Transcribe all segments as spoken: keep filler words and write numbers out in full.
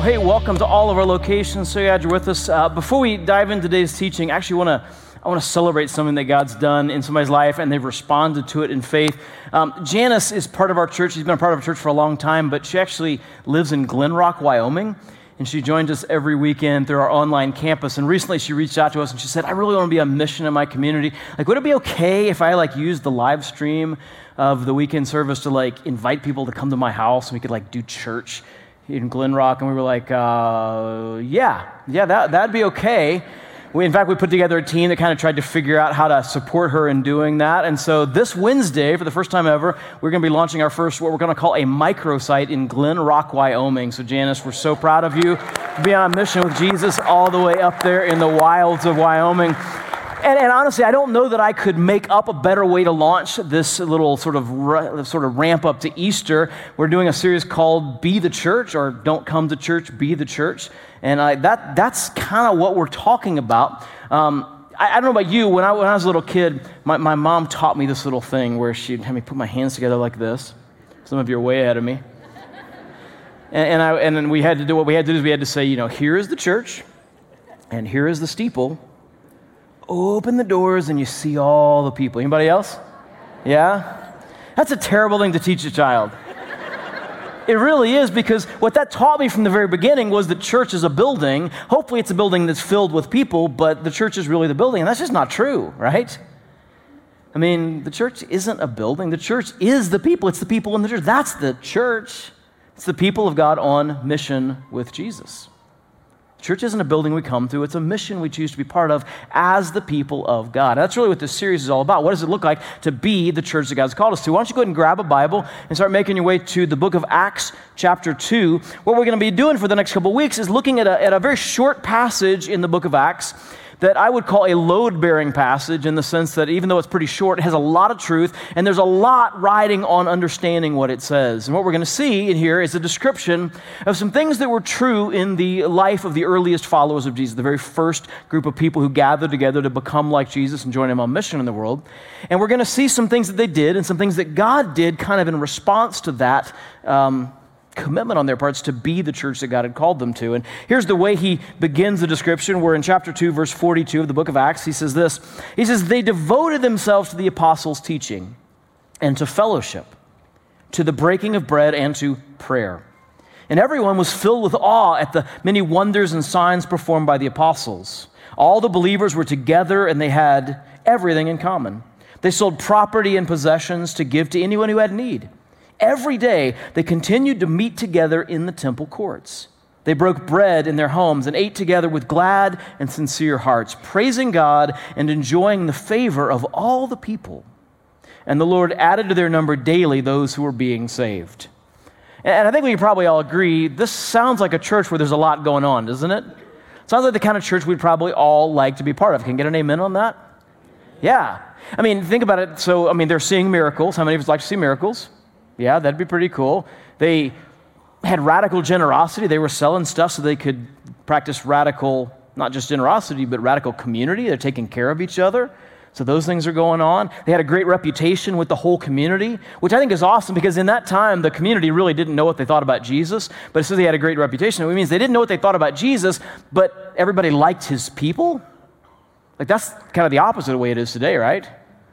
Well, hey, welcome to all of our locations. So glad you're with us. Uh, before we dive into today's teaching, I actually want to I want to celebrate something that God's done in somebody's life, and they've responded to it in faith. Um, Janice is part of our church. She's been a part of our church for a long time, but she actually lives in Glen Rock, Wyoming, and she joins us every weekend through our online campus. And recently, she reached out to us and she said, "I really want to be on mission in my community. Like, would it be okay if I like use the live stream of the weekend service to like invite people to come to my house and we could like do church in Glen Rock?" And we were like, uh, "Yeah, yeah, that that'd be okay." We, in fact, we put together a team that kind of tried to figure out how to support her in doing that. And so this Wednesday, for the first time ever, we're going to be launching our first, what we're going to call a microsite in Glen Rock, Wyoming. So Janice, we're so proud of you to be on a mission with Jesus all the way up there in the wilds of Wyoming. And, and honestly, I don't know that I could make up a better way to launch this little sort of r- sort of ramp up to Easter. We're doing a series called Be the Church, or Don't Come to Church, Be the Church. And I, that that's kind of what we're talking about. Um, I, I don't know about you, when I, when I was a little kid, my, my mom taught me this little thing where she'd have me put my hands together like this. Some of you are way ahead of me. And, and, I, and then we had to do what we had to do is we had to say, you know, here is the church, and here is the steeple. Open the doors and you see all the people. Anybody else? Yeah? That's a terrible thing to teach a child. It really is, because what that taught me from the very beginning was that church is a building. Hopefully it's a building that's filled with people, but the church is really the building. And that's just not true, right? I mean, the church isn't a building. The church is the people. It's the people in the church. That's the church. It's the people of God on mission with Jesus. Church isn't a building we come to. It's a mission we choose to be part of as the people of God. That's really what this series is all about. What does it look like to be the church that God's called us to? Why don't you go ahead and grab a Bible and start making your way to the book of Acts chapter two. What we're going to be doing for the next couple of weeks is looking at a, at a very short passage in the book of Acts that I would call a load-bearing passage, in the sense that even though it's pretty short, it has a lot of truth, and there's a lot riding on understanding what it says. And what we're going to see in here is a description of some things that were true in the life of the earliest followers of Jesus, the very first group of people who gathered together to become like Jesus and join him on mission in the world. And we're going to see some things that they did and some things that God did kind of in response to that um, commitment on their parts to be the church that God had called them to. And here's the way he begins the description. We're in chapter two, verse forty-two of the book of Acts. He says this. He says, "They devoted themselves to the apostles' teaching and to fellowship, to the breaking of bread and to prayer. And everyone was filled with awe at the many wonders and signs performed by the apostles. All the believers were together and they had everything in common. They sold property and possessions to give to anyone who had need. Every day, they continued to meet together in the temple courts. They broke bread in their homes and ate together with glad and sincere hearts, praising God and enjoying the favor of all the people. And the Lord added to their number daily those who were being saved." And I think we can probably all agree, this sounds like a church where there's a lot going on, doesn't it? Sounds like the kind of church we'd probably all like to be part of. Can you get an amen on that? Yeah. I mean, think about it. So, I mean, they're seeing miracles. How many of us like to see miracles? Yeah, that'd be pretty cool. They had radical generosity. They were selling stuff so they could practice radical, not just generosity, but radical community. They're taking care of each other. So those things are going on. They had a great reputation with the whole community, which I think is awesome, because in that time, the community really didn't know what they thought about Jesus, but it says they had a great reputation. It means they didn't know what they thought about Jesus, but everybody liked his people. Like, that's kind of the opposite of the way it is today, right?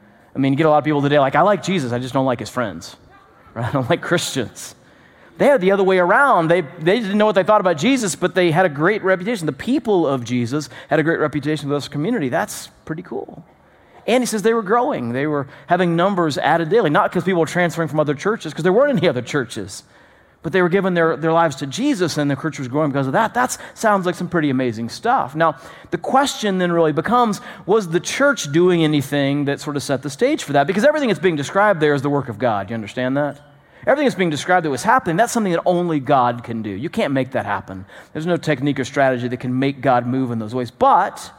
I mean, you get a lot of people today like, I like Jesus, I just don't like his friends. Right? I don't like Christians. They had the other way around. They they didn't know what they thought about Jesus, but they had a great reputation. The people of Jesus had a great reputation with this community. That's pretty cool. And he says they were growing. They were having numbers added daily, not because people were transferring from other churches, because there weren't any other churches, but they were giving their, their lives to Jesus, and the church was growing because of that. That sounds like some pretty amazing stuff. Now, the question then really becomes, was the church doing anything that sort of set the stage for that? Because everything that's being described there is the work of God. You understand that? Everything that's being described that was happening, that's something that only God can do. You can't make that happen. There's no technique or strategy that can make God move in those ways. But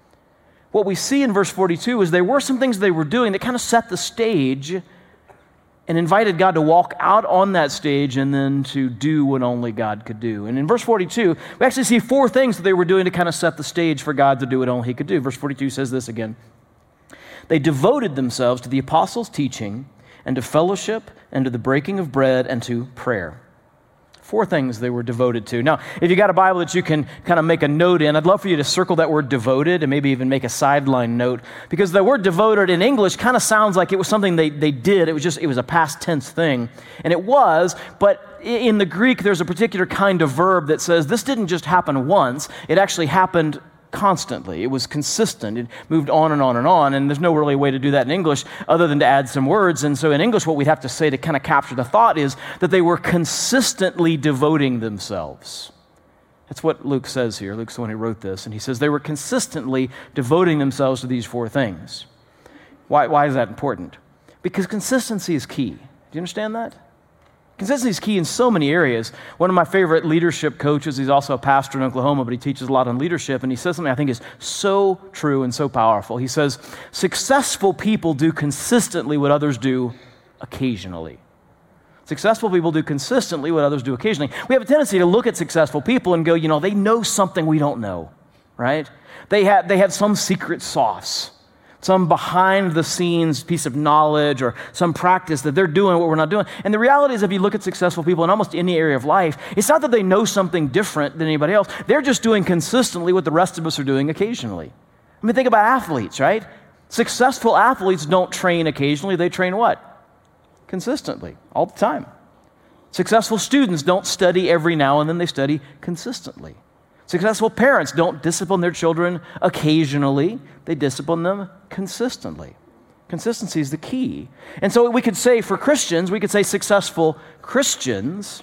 what we see in verse forty-two is there were some things they were doing that kind of set the stage and invited God to walk out on that stage and then to do what only God could do. And in verse forty-two, we actually see four things that they were doing to kind of set the stage for God to do what only he could do. Verse forty-two says this again. "They devoted themselves to the apostles' teaching and to fellowship and to the breaking of bread and to prayer." Four things they were devoted to. Now, if you got a Bible that you can kind of make a note in, I'd love for you to circle that word devoted and maybe even make a sideline note, because the word devoted in English kind of sounds like it was something they, they did. It was just, it was a past tense thing. And it was, but in the Greek, there's a particular kind of verb that says this didn't just happen once, it actually happened constantly. It was consistent. It moved on and on and on, and there's no really way to do that in English other than to add some words. And so in English, what we'd have to say to kind of capture the thought is that they were consistently devoting themselves. That's what Luke says here. Luke's the one who wrote this, and he says they were consistently devoting themselves to these four things. Why, why is that important? Because consistency is key. Do you understand that? Consistency is key in so many areas. One of my favorite leadership coaches, he's also a pastor in Oklahoma, but he teaches a lot on leadership, and he says something I think is so true and so powerful. He says, successful people do consistently what others do occasionally. Successful people do consistently what others do occasionally. We have a tendency to look at successful people and go, you know, they know something we don't know, right? They have, they have some secret sauce, some behind-the-scenes piece of knowledge or some practice that they're doing what we're not doing. And the reality is, if you look at successful people in almost any area of life, it's not that they know something different than anybody else. They're just doing consistently what the rest of us are doing occasionally. I mean, think about athletes, right? Successful athletes don't train occasionally. They train what? Consistently, all the time. Successful students don't study every now and then. They study consistently. Successful parents don't discipline their children occasionally. They discipline them consistently. Consistency is the key. And so we could say for Christians, we could say successful Christians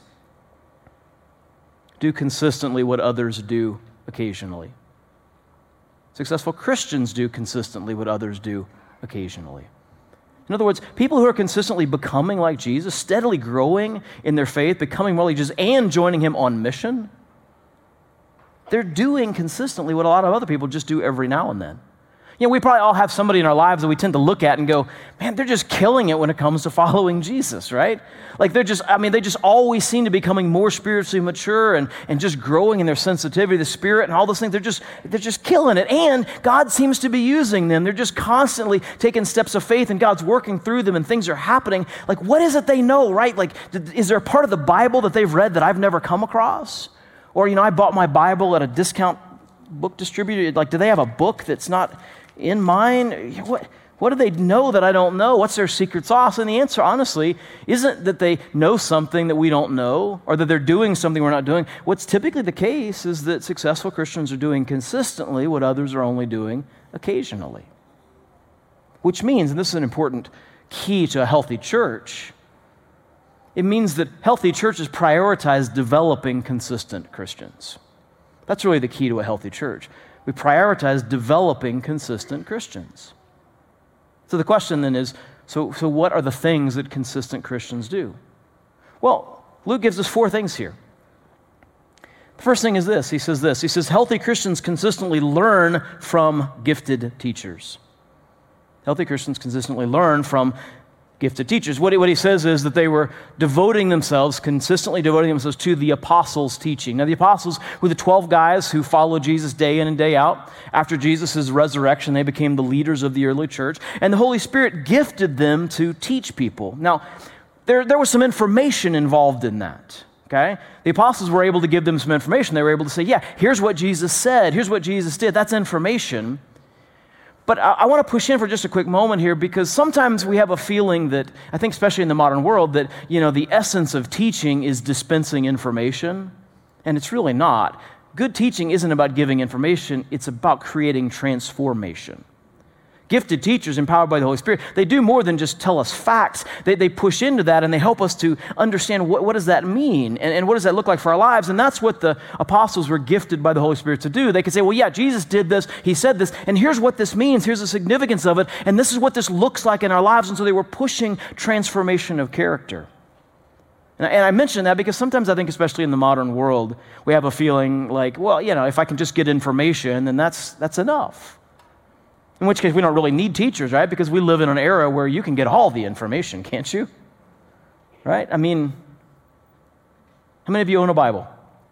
do consistently what others do occasionally. Successful Christians do consistently what others do occasionally. In other words, people who are consistently becoming like Jesus, steadily growing in their faith, becoming more like Jesus, and joining him on mission, they're doing consistently what a lot of other people just do every now and then. You know, we probably all have somebody in our lives that we tend to look at and go, man, they're just killing it when it comes to following Jesus, right? Like they're just, I mean, they just always seem to be becoming more spiritually mature and, and just growing in their sensitivity to the Spirit and all those things. They're just, they're just killing it. And God seems to be using them. They're just constantly taking steps of faith and God's working through them and things are happening. Like, what is it they know, right? Like, is there a part of the Bible that they've read that I've never come across? Or, you know, I bought my Bible at a discount book distributor. Like, do they have a book that's not in mine? What, what do they know that I don't know? What's their secret sauce? And the answer, honestly, isn't that they know something that we don't know or that they're doing something we're not doing. What's typically the case is that successful Christians are doing consistently what others are only doing occasionally. Which means, and this is an important key to a healthy church, it means that healthy churches prioritize developing consistent Christians. That's really the key to a healthy church. We prioritize developing consistent Christians. So the question then is, so, so what are the things that consistent Christians do? Well, Luke gives us four things here. The first thing is this. He says this. He says, healthy Christians consistently learn from gifted teachers. Healthy Christians consistently learn from gifted teachers. What he, what he says is that they were devoting themselves, consistently devoting themselves to the apostles' teaching. Now, the apostles were the twelve guys who followed Jesus day in and day out. After Jesus' resurrection, they became the leaders of the early church, and the Holy Spirit gifted them to teach people. Now, there, there was some information involved in that. Okay? The apostles were able to give them some information. They were able to say, yeah, here's what Jesus said. Here's what Jesus did. That's information. But I, I want to push in for just a quick moment here because sometimes we have a feeling that, I think especially in the modern world, that, you know, the essence of teaching is dispensing information, and it's really not. Good teaching isn't about giving information. It's about creating transformation. Gifted teachers empowered by the Holy Spirit, they do more than just tell us facts. They, they push into that and they help us to understand what, what does that mean and, and what does that look like for our lives. And that's what the apostles were gifted by the Holy Spirit to do. They could say, well, yeah, Jesus did this, he said this, and here's what this means, here's the significance of it, and this is what this looks like in our lives. And so they were pushing transformation of character. And I, and I mention that because sometimes I think, especially in the modern world, we have a feeling like, well, you know, if I can just get information, then that's that's enough. In which case, we don't really need teachers, right? Because we live in an era where you can get all the information, can't you? Right? I mean, how many of you own a Bible?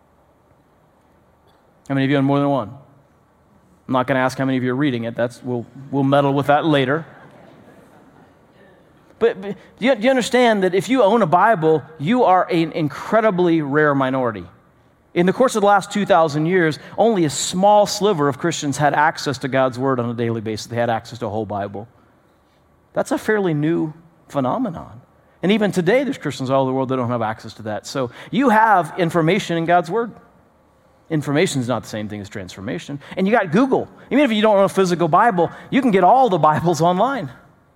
How many of you own more than one? I'm not going to ask how many of you are reading it. That's we'll we'll meddle with that later. But, but do, you, do you understand that if you own a Bible, you are an incredibly rare minority? In the course of the last two thousand years, only a small sliver of Christians had access to God's Word on a daily basis. They had access to a whole Bible. That's a fairly new phenomenon. And even today, there's Christians all over the world that don't have access to that. So you have information in God's Word. Information is not the same thing as transformation. And you got Google. Even if you don't know a physical Bible, you can get all the Bibles online.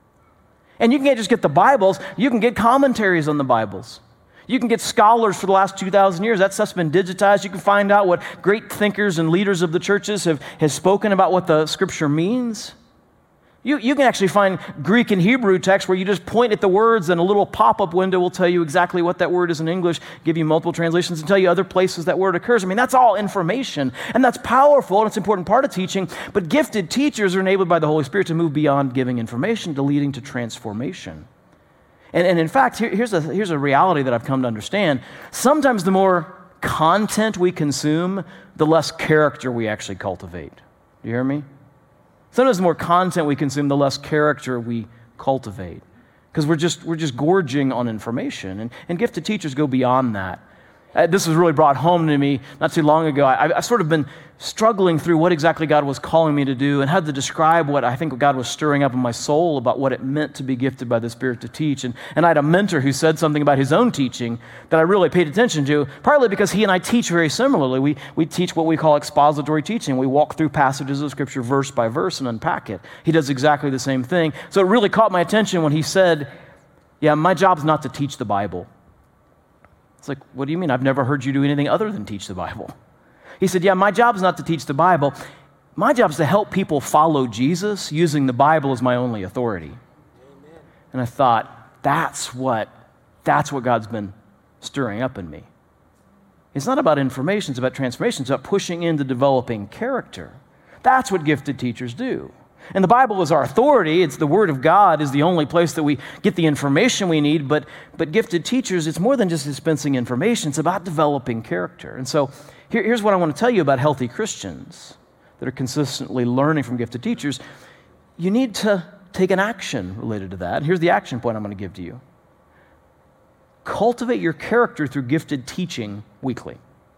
And you can't just get the Bibles, you can get commentaries on the Bibles. You can get scholars for the last two thousand years. That stuff's been digitized. You can find out what great thinkers and leaders of the churches have, have spoken about what the Scripture means. You, you can actually find Greek and Hebrew text where you just point at the words and a little pop-up window will tell you exactly what that word is in English, give you multiple translations, and tell you other places that word occurs. I mean, that's all information, and that's powerful, and it's an important part of teaching, but gifted teachers are enabled by the Holy Spirit to move beyond giving information to leading to transformation. And, and in fact, here, here's, a, here's a reality that I've come to understand. Sometimes the more content we consume, the less character we actually cultivate. Do you hear me? Sometimes the more content we consume, the less character we cultivate. Because we're just, we're just gorging on information. And, and gifted teachers go beyond that. Uh, this was really brought home to me not too long ago. I, I've sort of been struggling through what exactly God was calling me to do and had to describe what I think God was stirring up in my soul about what it meant to be gifted by the Spirit to teach. And, and I had a mentor who said something about his own teaching that I really paid attention to, partly because he and I teach very similarly. We, we teach what we call expository teaching. We walk through passages of Scripture verse by verse and unpack it. He does exactly the same thing. So it really caught my attention when he said, yeah, my job's not to teach the Bible. It's like, what do you mean? I've never heard you do anything other than teach the Bible. He said, yeah, my job is not to teach the Bible. My job is to help people follow Jesus using the Bible as my only authority. Amen. And I thought, that's what, that's what God's been stirring up in me. It's not about information, it's about transformation. It's about pushing into developing character. That's what gifted teachers do. And the Bible is our authority. It's the Word of God is the only place that we get the information we need. But, but gifted teachers, it's more than just dispensing information. It's about developing character. And so here, here's what I want to tell you about healthy Christians that are consistently learning from gifted teachers. You need to take an action related to that. And here's the action point I'm going to give to you. Cultivate your character through gifted teaching weekly.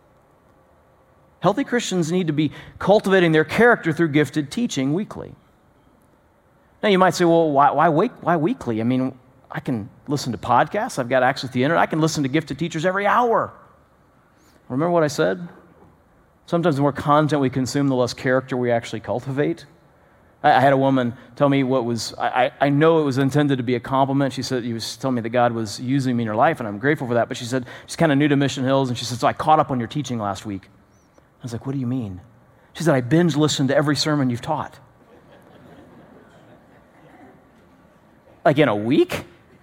Healthy Christians need to be cultivating their character through gifted teaching weekly. Now, you might say, well, why, why, week, why weekly? I mean, I can listen to podcasts. I've got access to the internet. I can listen to gifted teachers every hour. Remember what I said? Sometimes the more content we consume, the less character we actually cultivate. I, I had a woman tell me what was, I, I know it was intended to be a compliment. She said, he was telling me that God was using me in her life, and I'm grateful for that. But she said, she's kind of new to Mission Hills, and she said, so I caught up on your teaching last week. I was like, what do you mean? She said, I binge listened to every sermon you've taught. Like in a week?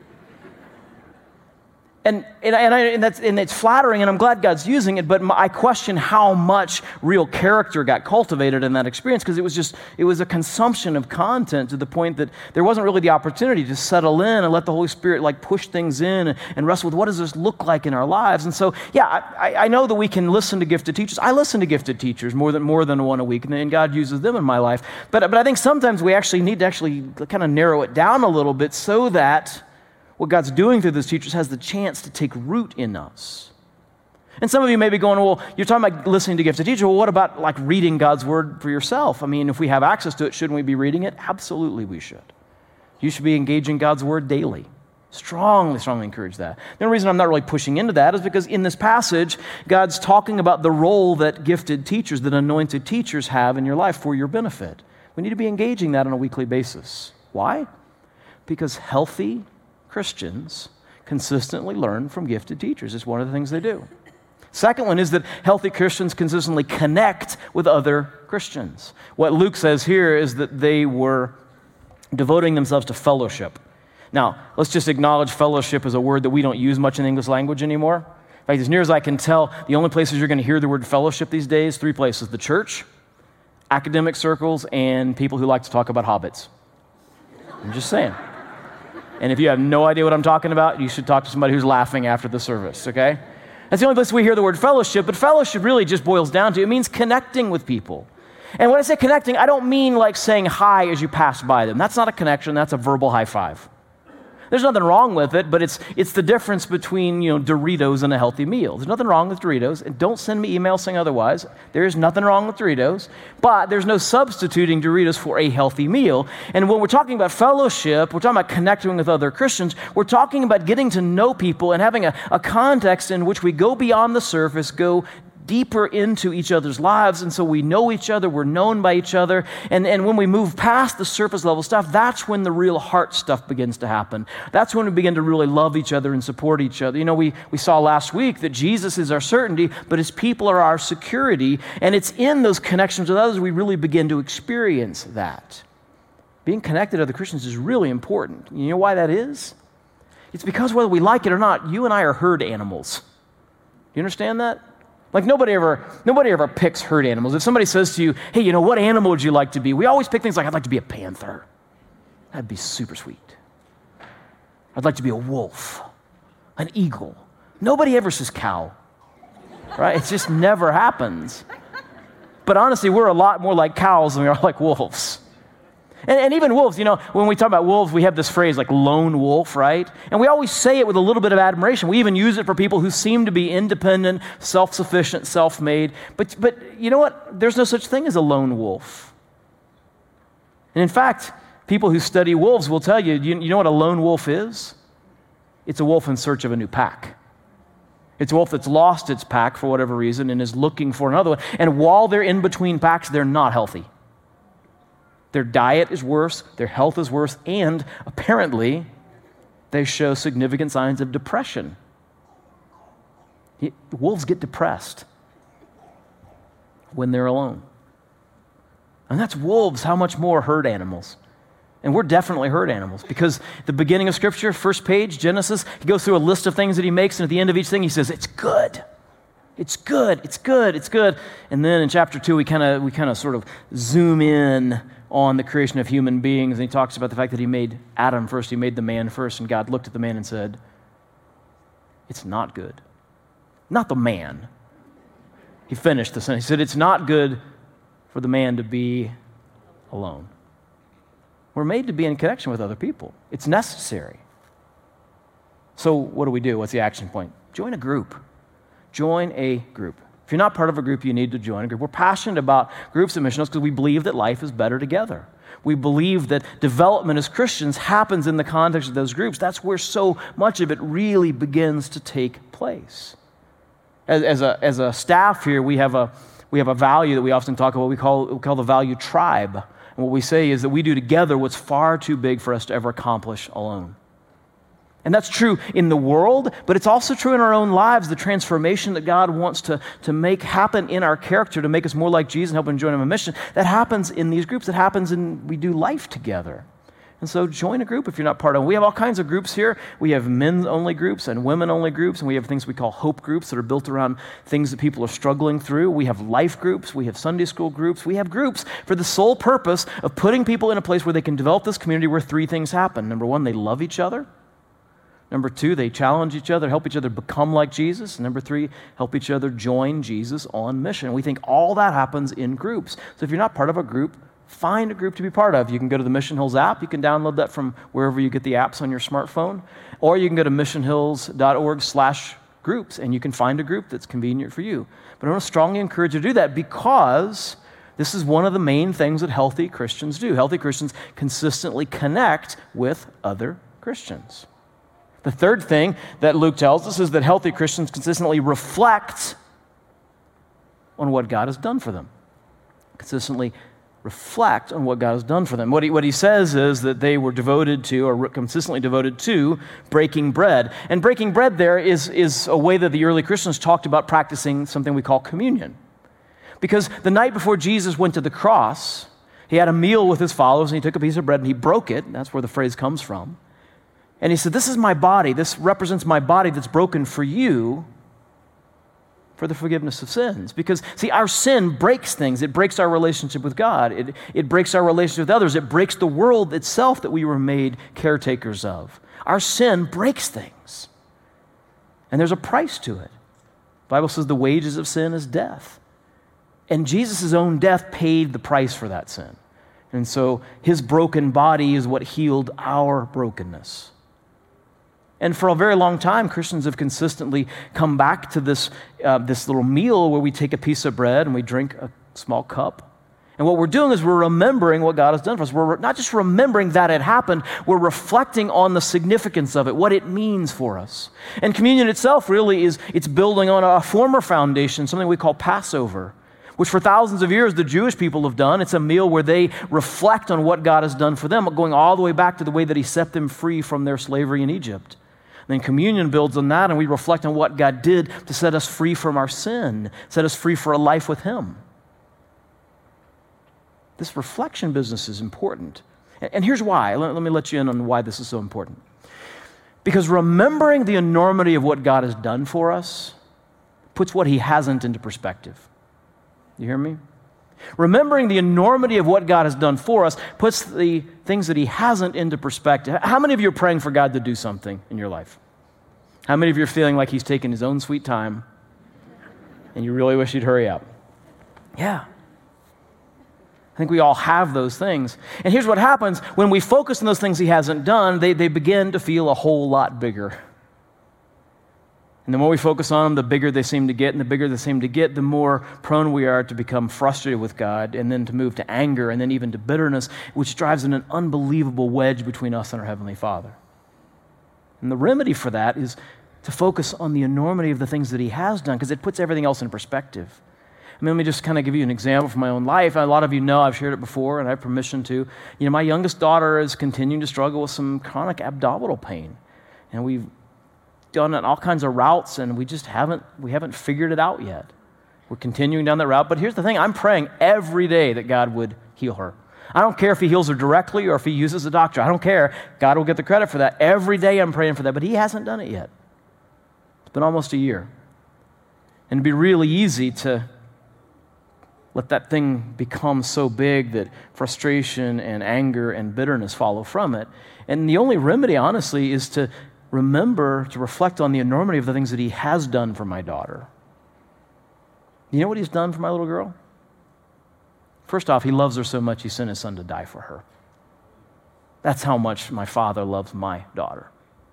And and, and, I, and, that's, and it's flattering, and I'm glad God's using it, but my, I question how much real character got cultivated in that experience, because it was just, it was a consumption of content to the point that there wasn't really the opportunity to settle in and let the Holy Spirit like push things in and, and wrestle with what does this look like in our lives. And so, yeah, I, I know that we can listen to gifted teachers. I listen to gifted teachers more than more than one a week, and, and God uses them in my life. But, but I think sometimes we actually need to actually kind of narrow it down a little bit so that what God's doing through those teachers has the chance to take root in us. And some of you may be going, well, you're talking about listening to gifted teachers. Well, what about like reading God's Word for yourself? I mean, if we have access to it, shouldn't we be reading it? Absolutely we should. You should be engaging God's Word daily. Strongly, strongly encourage that. The only reason I'm not really pushing into that is because in this passage, God's talking about the role that gifted teachers, that anointed teachers have in your life for your benefit. We need to be engaging that on a weekly basis. Why? Because healthy Christians consistently learn from gifted teachers. It's one of the things they do. Second one is that healthy Christians consistently connect with other Christians. What Luke says here is that they were devoting themselves to fellowship. Now, let's just acknowledge fellowship is a word that we don't use much in the English language anymore. In fact, as near as I can tell, the only places you're going to hear the word fellowship these days, three places: the church, academic circles, and people who like to talk about hobbits. I'm just saying. And if you have no idea what I'm talking about, you should talk to somebody who's laughing after the service, okay? That's the only place we hear the word fellowship, but fellowship really just boils down to, it means connecting with people. And when I say connecting, I don't mean like saying hi as you pass by them. That's not a connection, that's a verbal high five. There's nothing wrong with it, but it's it's the difference between, you know, Doritos and a healthy meal. There's nothing wrong with Doritos, and don't send me emails saying otherwise. There is nothing wrong with Doritos, but there's no substituting Doritos for a healthy meal. And when we're talking about fellowship, we're talking about connecting with other Christians, we're talking about getting to know people and having a, a context in which we go beyond the surface, go deeper into each other's lives, and so we know each other, we're known by each other, and, and when we move past the surface level stuff, that's when the real heart stuff begins to happen. That's when we begin to really love each other and support each other. You know, we, we saw last week that Jesus is our certainty, but his people are our security, and it's in those connections with others we really begin to experience that. Being connected to other Christians is really important. You know why that is? It's because whether we like it or not, you and I are herd animals. Do you understand that? Like nobody ever, nobody ever picks herd animals. If somebody says to you, hey, you know, what animal would you like to be? We always pick things like, I'd like to be a panther. That'd be super sweet. I'd like to be a wolf, an eagle. Nobody ever says cow, right? It just never happens. But honestly, we're a lot more like cows than we are like wolves. And, and even wolves, you know, when we talk about wolves, we have this phrase like lone wolf, right? And we always say it with a little bit of admiration. We even use it for people who seem to be independent, self-sufficient, self-made. But, but you know what? There's no such thing as a lone wolf. And in fact, people who study wolves will tell you, you, you know what a lone wolf is? It's a wolf in search of a new pack. It's a wolf that's lost its pack for whatever reason and is looking for another one. And while they're in between packs, they're not healthy. Their diet is worse, their health is worse, and apparently they show significant signs of depression. Wolves get depressed when they're alone. And that's wolves, how much more herd animals? And we're definitely herd animals because the beginning of Scripture, first page, Genesis, he goes through a list of things that he makes, and at the end of each thing he says, it's good. It's good, it's good, it's good. And then in chapter two, we kind of we kind of sort of zoom in on the creation of human beings, and he talks about the fact that he made Adam first, he made the man first, and God looked at the man and said, it's not good. Not the man. He finished the sentence. He said, it's not good for the man to be alone. We're made to be in connection with other people. It's necessary. So what do we do? What's the action point? Join a group. Join a group. If you're not part of a group, you need to join a group. We're passionate about groups of missionals because we believe that life is better together. We believe that development as Christians happens in the context of those groups. That's where so much of it really begins to take place. As, as, a, as a staff here, we have a, we have a value that we often talk about. We call, we call the value tribe. And what we say is that we do together what's far too big for us to ever accomplish alone. And that's true in the world, but it's also true in our own lives, the transformation that God wants to, to make happen in our character to make us more like Jesus and help him join him in mission. That happens in these groups. That happens in, we do life together. And so join a group if you're not part of them. We have all kinds of groups here. We have men-only groups and women-only groups, and we have things we call hope groups that are built around things that people are struggling through. We have life groups. We have Sunday school groups. We have groups for the sole purpose of putting people in a place where they can develop this community where three things happen. Number one, they love each other. Number two, they challenge each other, help each other become like Jesus. And number three, help each other join Jesus on mission. We think all that happens in groups. So if you're not part of a group, find a group to be part of. You can go to the Mission Hills app. You can download that from wherever you get the apps on your smartphone. Or you can go to missionhills.org slash groups, and you can find a group that's convenient for you. But I want to strongly encourage you to do that because this is one of the main things that healthy Christians do. Healthy Christians consistently connect with other Christians. The third thing that Luke tells us is that healthy Christians consistently reflect on what God has done for them. Consistently reflect on what God has done for them. What he, what he says is that they were devoted to, or consistently devoted to, breaking bread. And breaking bread there is, is a way that the early Christians talked about practicing something we call communion. Because the night before Jesus went to the cross, he had a meal with his followers, and he took a piece of bread and he broke it. That's where the phrase comes from. And he said, this is my body. This represents my body that's broken for you for the forgiveness of sins. Because, see, our sin breaks things. It breaks our relationship with God. It, it breaks our relationship with others. It breaks the world itself that we were made caretakers of. Our sin breaks things. And there's a price to it. The Bible says the wages of sin is death. And Jesus' own death paid the price for that sin. And so his broken body is what healed our brokenness. And for a very long time, Christians have consistently come back to this, uh, this little meal where we take a piece of bread and we drink a small cup. And what we're doing is we're remembering what God has done for us. We're not just remembering that it happened, we're reflecting on the significance of it, what it means for us. And communion itself really is, it's building on a former foundation, something we call Passover, which for thousands of years the Jewish people have done. It's a meal where they reflect on what God has done for them, going all the way back to the way that he set them free from their slavery in Egypt. And then communion builds on that, and we reflect on what God did to set us free from our sin, set us free for a life with him. This reflection business is important. And here's why. Let, let me let you in on why this is so important. Because remembering the enormity of what God has done for us puts what he hasn't into perspective. You hear me? Remembering the enormity of what God has done for us puts the things that he hasn't into perspective. How many of you are praying for God to do something in your life? How many of you are feeling like he's taking his own sweet time and you really wish he'd hurry up? Yeah. I think we all have those things. And here's what happens. When we focus on those things he hasn't done, they, they begin to feel a whole lot bigger. And the more we focus on them, the bigger they seem to get. And the bigger they seem to get, the more prone we are to become frustrated with God and then to move to anger and then even to bitterness, which drives in an unbelievable wedge between us and our Heavenly Father. And the remedy for that is to focus on the enormity of the things that he has done, because it puts everything else in perspective. I mean, let me just kind of give you an example from my own life. A lot of you know I've shared it before, and I have permission to. You know, my youngest daughter is continuing to struggle with some chronic abdominal pain. And we've done all kinds of routes, and we just haven't, we haven't figured it out yet. We're continuing down that route. But here's the thing. I'm praying every day that God would heal her. I don't care if he heals her directly or if he uses a doctor. I don't care. God will get the credit for that. Every day I'm praying for that, but he hasn't done it yet. It's been almost a year. And it'd be really easy to let that thing become so big that frustration and anger and bitterness follow from it. And the only remedy, honestly, is to remember, to reflect on the enormity of the things that he has done for my daughter. You know what he's done for my little girl? First off, he loves her so much he sent his son to die for her. That's how much my Father loves my daughter.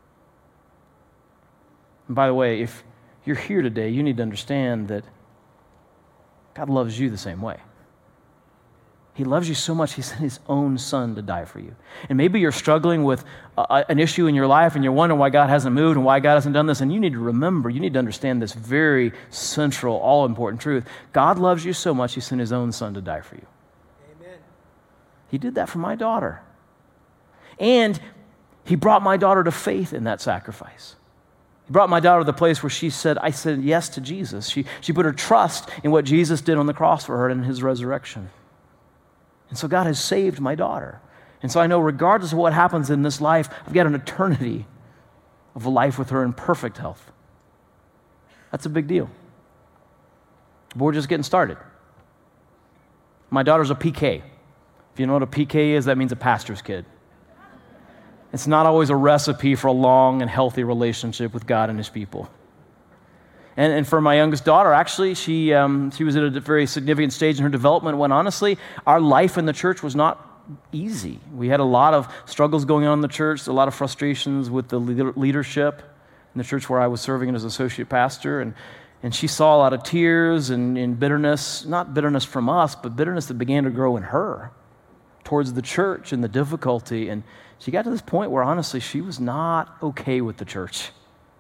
And by the way, if you're here today, you need to understand that God loves you the same way. He loves you so much, he sent his own son to die for you. And maybe you're struggling with a, an issue in your life and you're wondering why God hasn't moved and why God hasn't done this. And you need to remember, you need to understand this very central, all-important truth. God loves you so much, he sent his own son to die for you. Amen. He did that for my daughter. And he brought my daughter to faith in that sacrifice. He brought my daughter to the place where she said, I said yes to Jesus. She, she put her trust in what Jesus did on the cross for her and in his resurrection. And so God has saved my daughter. And so I know regardless of what happens in this life, I've got an eternity of a life with her in perfect health. That's a big deal. But we're just getting started. My daughter's a P K. If you know what a P K is, that means a pastor's kid. It's not always a recipe for a long and healthy relationship with God and his people. And, and for my youngest daughter, actually, she um, she was at a very significant stage in her development when, honestly, our life in the church was not easy. We had a lot of struggles going on in the church, a lot of frustrations with the leader, leadership in the church where I was serving as associate pastor. And, and she saw a lot of tears and, and bitterness, not bitterness from us, but bitterness that began to grow in her towards the church and the difficulty. And she got to this point where, honestly, she was not okay with the church.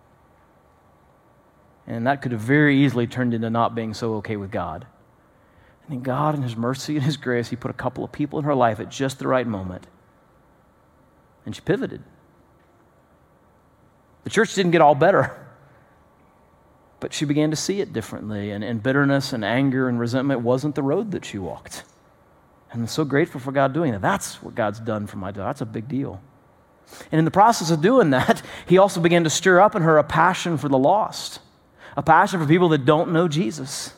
And that could have very easily turned into not being so okay with God. And then God, in his mercy and his grace, he put a couple of people in her life at just the right moment. And she pivoted. The church didn't get all better, but she began to see it differently. And, and bitterness and anger and resentment wasn't the road that she walked. And I'm so grateful for God doing that. That's what God's done for my daughter. That's a big deal. And in the process of doing that, he also began to stir up in her a passion for the lost, a passion for people that don't know Jesus.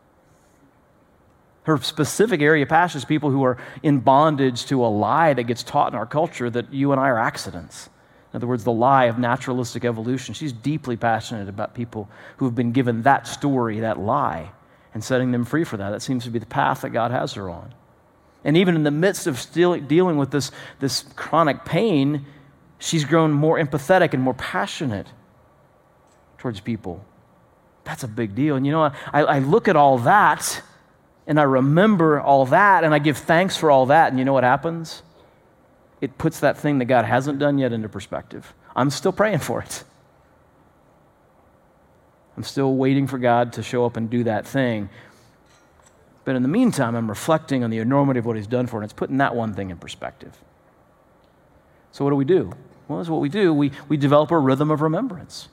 Her specific area of passion is people who are in bondage to a lie that gets taught in our culture that you and I are accidents. In other words, the lie of naturalistic evolution. She's deeply passionate about people who have been given that story, that lie, and setting them free for that. That seems to be the path that God has her on. And even in the midst of still dealing with this, this chronic pain, She's grown more empathetic and more passionate towards people. That's a big deal. And you know, I, I look at all that, and I remember all that, and I give thanks for all that, and you know what happens? It puts that thing that God hasn't done yet into perspective. I'm still praying for it. I'm still waiting for God to show up and do that thing. But in the meantime, I'm reflecting on the enormity of what he's done for it, and it's putting that one thing in perspective. So what do we do? Well, that's what we do. We, we develop a rhythm of remembrance.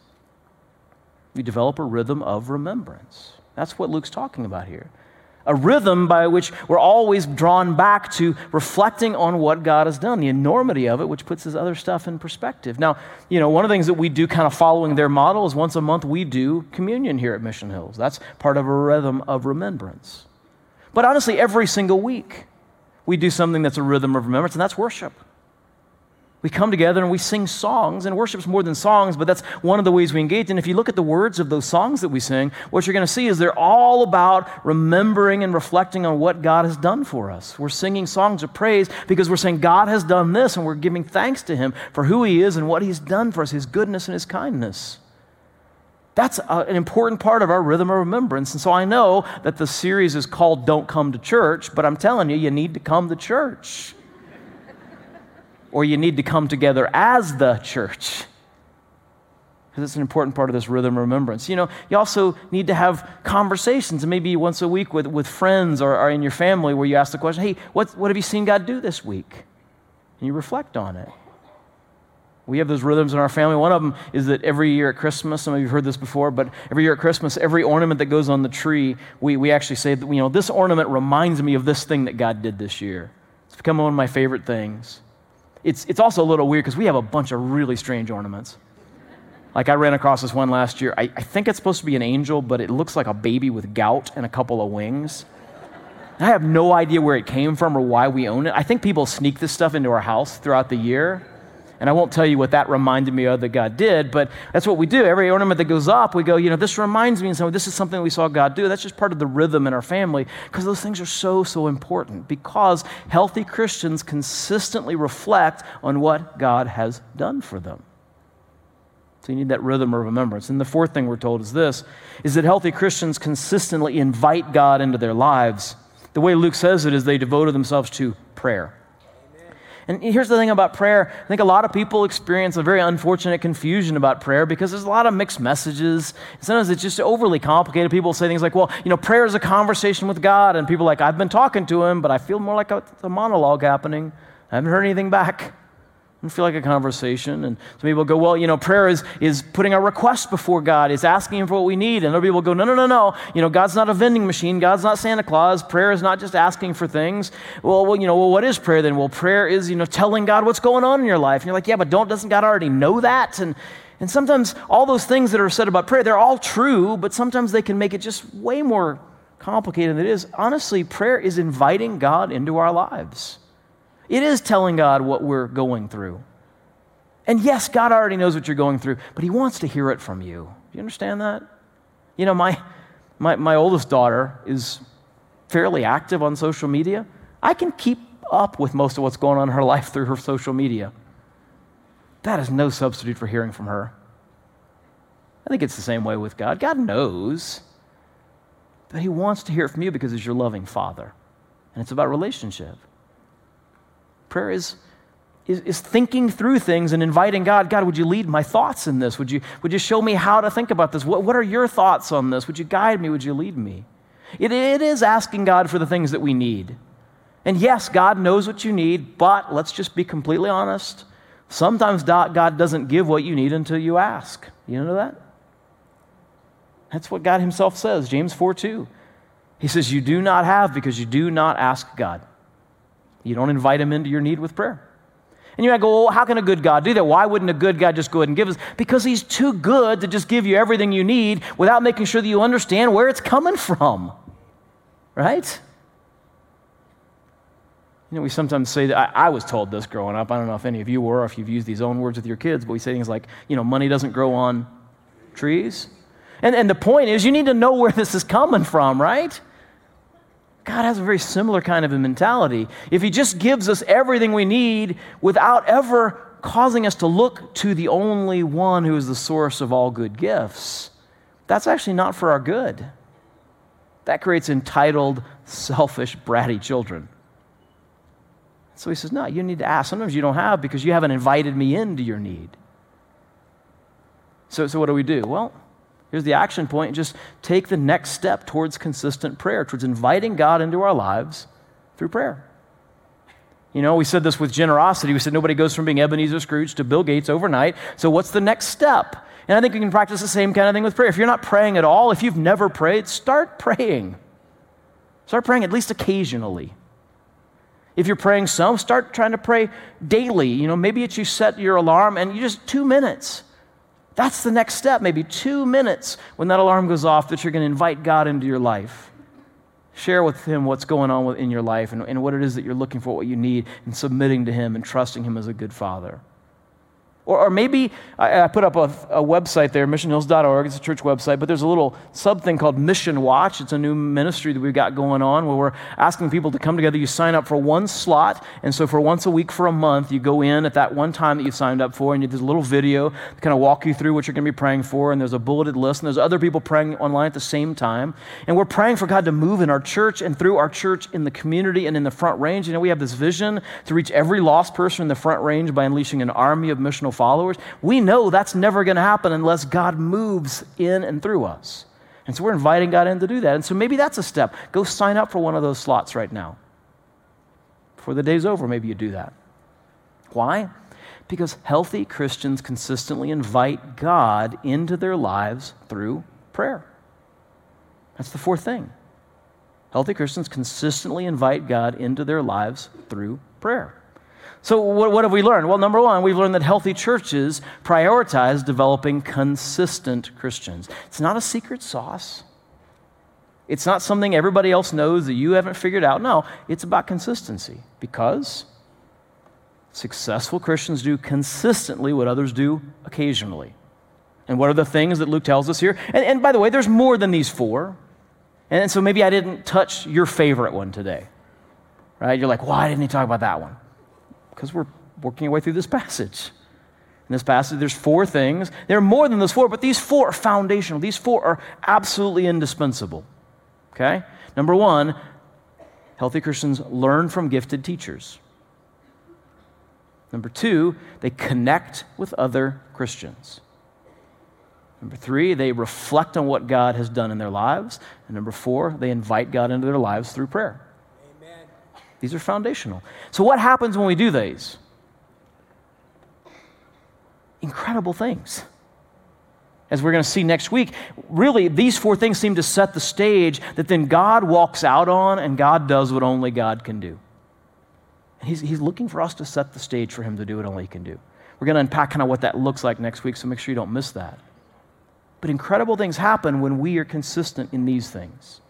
We develop a rhythm of remembrance. That's what Luke's talking about here. A rhythm by which we're always drawn back to reflecting on what God has done, the enormity of it, which puts this other stuff in perspective. Now, you know, one of the things that we do kind of following their model is once a month we do communion here at Mission Hills. That's part of a rhythm of remembrance. But honestly, every single week we do something that's a rhythm of remembrance, and that's worship. We come together and we sing songs, and worship's more than songs, but that's one of the ways we engage. And if you look at the words of those songs that we sing, what you're going to see is they're all about remembering and reflecting on what God has done for us. We're singing songs of praise because we're saying God has done this, and we're giving thanks to him for who he is and what he's done for us, his goodness and his kindness. That's a, an important part of our rhythm of remembrance. And so I know that the series is called Don't Come to Church, but I'm telling you, you need to come to church. Or you need to come together as the church. Because it's an important part of this rhythm of remembrance. You know, you also need to have conversations, maybe once a week with, with friends or, or in your family, where you ask the question, hey, what, what have you seen God do this week? And you reflect on it. We have those rhythms in our family. One of them is that every year at Christmas, some of you have heard this before, but every year at Christmas, every ornament that goes on the tree, we, we actually say, that, you know, this ornament reminds me of this thing that God did this year. It's become one of my favorite things. It's it's also a little weird because we have a bunch of really strange ornaments. Like I ran across this one last year. I, I think it's supposed to be an angel, but it looks like a baby with gout and a couple of wings. And I have no idea where it came from or why we own it. I think people sneak this stuff into our house throughout the year. And I won't tell you what that reminded me of that God did, but that's what we do. Every ornament that goes up, we go, you know, this reminds me of something. This is something we saw God do. That's just part of the rhythm in our family because those things are so, so important because healthy Christians consistently reflect on what God has done for them. So you need that rhythm of remembrance. And the fourth thing we're told is this, is that healthy Christians consistently invite God into their lives. The way Luke says it is they devoted themselves to prayer. And here's the thing about prayer. I think a lot of people experience a very unfortunate confusion about prayer because there's a lot of mixed messages. Sometimes it's just overly complicated. People say things like, well, you know, prayer is a conversation with God. And people are like, I've been talking to him, but I feel more like a, a monologue happening. I haven't heard anything back. I don't feel like a conversation. And some people go, well, you know, prayer is, is putting our requests before God. It's asking him for what we need. And other people go, no, no, no, no. You know, God's not a vending machine. God's not Santa Claus. Prayer is not just asking for things. Well, well, you know, well, what is prayer then? Well, prayer is, you know, telling God what's going on in your life. And you're like, yeah, but don't, doesn't God already know that? And and sometimes all those things that are said about prayer, they're all true, but sometimes they can make it just way more complicated than it is. Honestly, prayer is inviting God into our lives. It is telling God what we're going through. And yes, God already knows what you're going through, but he wants to hear it from you. Do you understand that? You know, my, my, my oldest daughter is fairly active on social media. I can keep up with most of what's going on in her life through her social media. That is no substitute for hearing from her. I think it's the same way with God. God knows, but he wants to hear it from you because he's your loving Father. And it's about relationship. Prayer is, is, is thinking through things and inviting God, God, would you lead my thoughts in this? Would you, would you show me how to think about this? What, what are your thoughts on this? Would you guide me? Would you lead me? It, it is asking God for the things that we need. And yes, God knows what you need, but let's just be completely honest. Sometimes God doesn't give what you need until you ask. You know that? That's what God himself says, James four two. He says, you do not have because you do not ask God. You don't invite him into your need with prayer. And you might go, well, how can a good God do that? Why wouldn't a good God just go ahead and give us? Because he's too good to just give you everything you need without making sure that you understand where it's coming from. Right? You know, we sometimes say that, I, I was told this growing up, I don't know if any of you were, or if you've used these own words with your kids, but we say things like, you know, money doesn't grow on trees. And, and the point is, you need to know where this is coming from, right? God has a very similar kind of a mentality. If he just gives us everything we need without ever causing us to look to the only one who is the source of all good gifts, that's actually not for our good. That creates entitled, selfish, bratty children. So he says, no, you need to ask. Sometimes you don't have because you haven't invited me into your need. So, so what do we do? Well, here's the action point. Just take the next step towards consistent prayer, towards inviting God into our lives through prayer. You know, we said this with generosity. We said nobody goes from being Ebenezer Scrooge to Bill Gates overnight. So what's the next step? And I think we can practice the same kind of thing with prayer. If you're not praying at all, if you've never prayed, start praying. Start praying at least occasionally. If you're praying some, start trying to pray daily. You know, maybe it's you set your alarm and you just two minutes. That's the next step, maybe two minutes when that alarm goes off that you're going to invite God into your life. Share with him what's going on in your life and, and what it is that you're looking for, what you need, and submitting to him and trusting him as a good father. Or, or maybe I, I put up a, a website there, mission hills dot org. It's a church website, but there's a little sub thing called Mission Watch. It's a new ministry that we've got going on where we're asking people to come together. You sign up for one slot, and so for once a week for a month, you go in at that one time that you signed up for, and there's a little video to kind of walk you through what you're going to be praying for, and there's a bulleted list, and there's other people praying online at the same time. And we're praying for God to move in our church and through our church in the community and in the Front Range. You know, we have this vision to reach every lost person in the Front Range by unleashing an army of missional followers. We know that's never going to happen unless God moves in and through us. And so we're inviting God in to do that. And so maybe that's a step. Go sign up for one of those slots right now. Before the day's over, maybe you do that. Why? Because healthy Christians consistently invite God into their lives through prayer. That's the fourth thing. Healthy Christians consistently invite God into their lives through prayer. So what, what have we learned? Well, number one, we've learned that healthy churches prioritize developing consistent Christians. It's not a secret sauce. It's not something everybody else knows that you haven't figured out. No, it's about consistency because successful Christians do consistently what others do occasionally. And what are the things that Luke tells us here? And, and by the way, there's more than these four. And so maybe I didn't touch your favorite one today, right? You're like, why didn't he talk about that one? Because we're working our way through this passage. In this passage, there's four things. There are more than those four, but these four are foundational. These four are absolutely indispensable. Okay? Number one, healthy Christians learn from gifted teachers. Number two, they connect with other Christians. Number three, they reflect on what God has done in their lives. And number four, they invite God into their lives through prayer. These are foundational. So what happens when we do these? Incredible things. As we're going to see next week, really these four things seem to set the stage that then God walks out on and God does what only God can do. And he's, he's looking for us to set the stage for him to do what only he can do. We're going to unpack kind of what that looks like next week, so make sure you don't miss that. But incredible things happen when we are consistent in these things.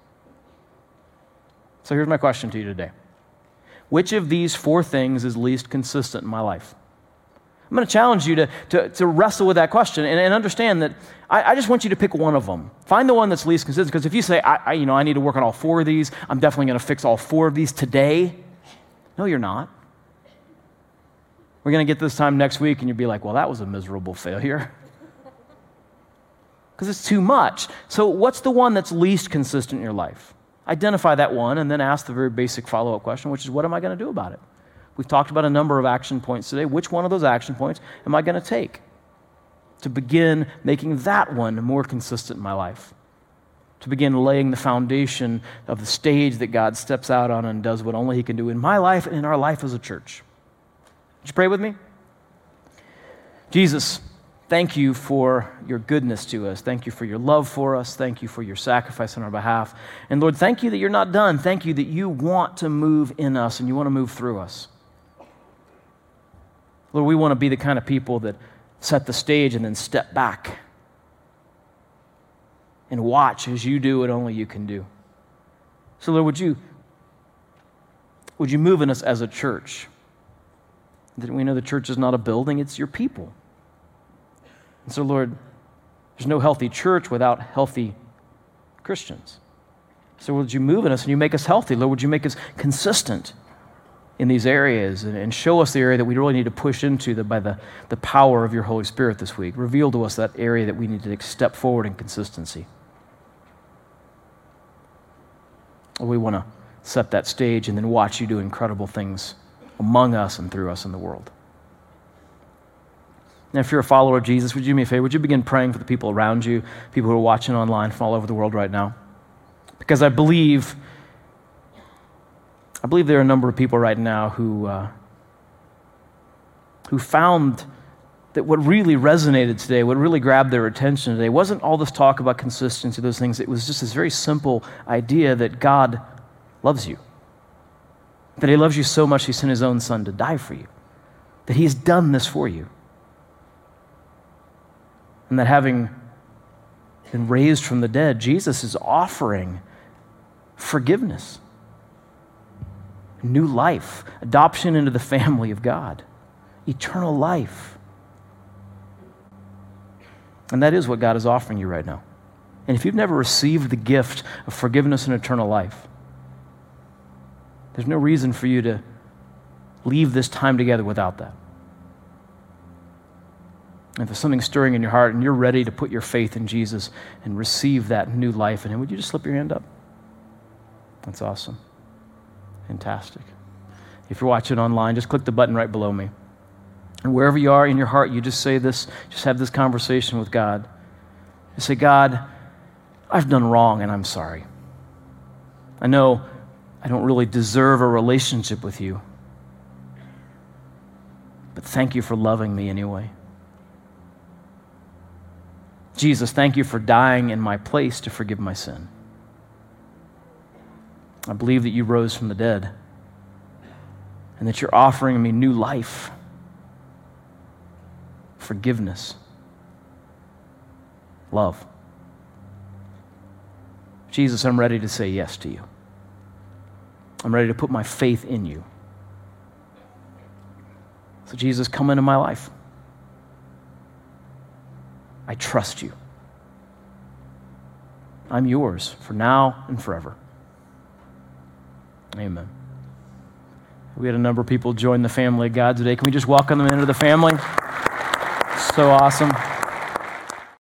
So here's my question to you today. Which of these four things is least consistent in my life? I'm going to challenge you to, to, to wrestle with that question and, and understand that I, I just want you to pick one of them. Find the one that's least consistent, because if you say, I, I, you know, I need to work on all four of these, I'm definitely going to fix all four of these today. No, you're not. We're going to get this time next week and you'll be like, well, that was a miserable failure. Because it's too much. So what's the one that's least consistent in your life? Identify that one and then ask the very basic follow-up question, which is, what am I going to do about it? We've talked about a number of action points today. Which one of those action points am I going to take to begin making that one more consistent in my life? To begin laying the foundation of the stage that God steps out on and does what only he can do in my life and in our life as a church. Would you pray with me? Jesus, thank you for your goodness to us. Thank you for your love for us. Thank you for your sacrifice on our behalf. And Lord, thank you that you're not done. Thank you that you want to move in us and you want to move through us. Lord, we want to be the kind of people that set the stage and then step back and watch as you do what only you can do. So Lord, would you, would you move in us as a church? That we know the church is not a building, it's your people. And so, Lord, there's no healthy church without healthy Christians. So would you move in us and you make us healthy? Lord, would you make us consistent in these areas and, and show us the area that we really need to push into the, by the, the power of your Holy Spirit this week. Reveal to us that area that we need to take a step forward in consistency. We want to set that stage and then watch you do incredible things among us and through us in the world. Now, if you're a follower of Jesus, would you do me a favor? Would you begin praying for the people around you, people who are watching online from all over the world right now? Because I believe, I believe there are a number of people right now who, uh, who found that what really resonated today, what really grabbed their attention today, wasn't all this talk about consistency, those things. It was just this very simple idea that God loves you. That he loves you so much he sent his own son to die for you. That he's done this for you. And that having been raised from the dead, Jesus is offering forgiveness, new life, adoption into the family of God, eternal life. And that is what God is offering you right now. And if you've never received the gift of forgiveness and eternal life, there's no reason for you to leave this time together without that. And if there's something stirring in your heart and you're ready to put your faith in Jesus and receive that new life in him, would you just slip your hand up? That's awesome. Fantastic. If you're watching online, just click the button right below me. And wherever you are in your heart, you just say this, just have this conversation with God. You say, God, I've done wrong and I'm sorry. I know I don't really deserve a relationship with you, but thank you for loving me anyway. Jesus, thank you for dying in my place to forgive my sin. I believe that you rose from the dead and that you're offering me new life, forgiveness, love. Jesus, I'm ready to say yes to you. I'm ready to put my faith in you. So Jesus, come into my life. I trust you. I'm yours for now and forever. Amen. We had a number of people join the family of God today. Can we just welcome them into the family? So awesome.